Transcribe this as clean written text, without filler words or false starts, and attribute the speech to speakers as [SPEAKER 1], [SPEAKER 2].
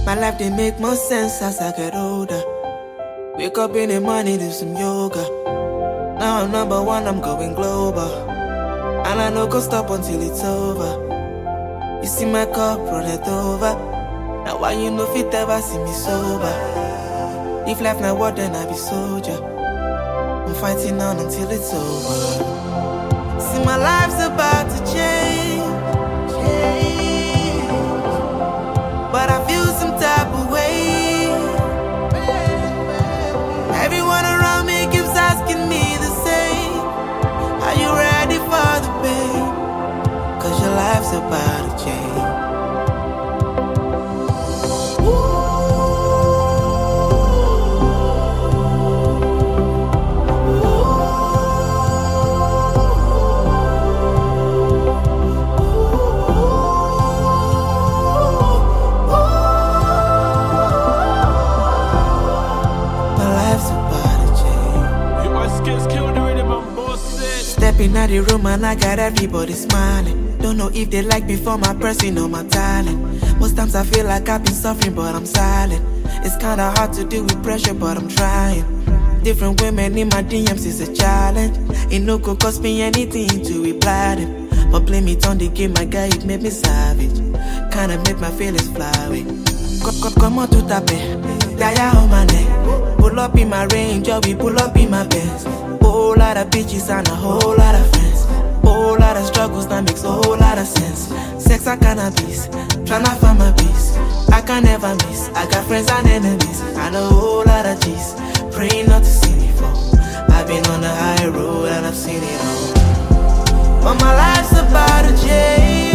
[SPEAKER 1] My life didn't make more sense as I get older. Wake up in the morning, do some yoga. Now I'm number one, I'm going global. And I no go stop until it's over. You see my cup, run it over. Now why you no fit ever see me sober? If life not what, then I be soldier. I'm fighting on until it's over. See my life's about to change, but I feel some type of way. Everyone around me keeps asking me the same. Are you ready for the pain? Cause your life's about to change. Stepping out the room and I got everybody smiling. Don't know if they like me for my person or my talent. Most times I feel like I've been suffering but I'm silent. It's kinda hard to deal with pressure but I'm trying. Different women in my DMs is a challenge. It no could cost me anything to reply them. But blame it on the game, my guy, it made me savage. Kinda made my feelings fly away. Come on to tape, Daya on my neck. Pull up in my range, or we pull up in my Benz. Whole lot of bitches and a whole lot of friends. Whole lot of struggles that makes a whole lot of sense. Sex and cannabis, tryna find my peace. I can never miss, I got friends and enemies. And a whole lot of G's, praying not to see me fall. I've been on the high road and I've seen it all. But my life's about to change.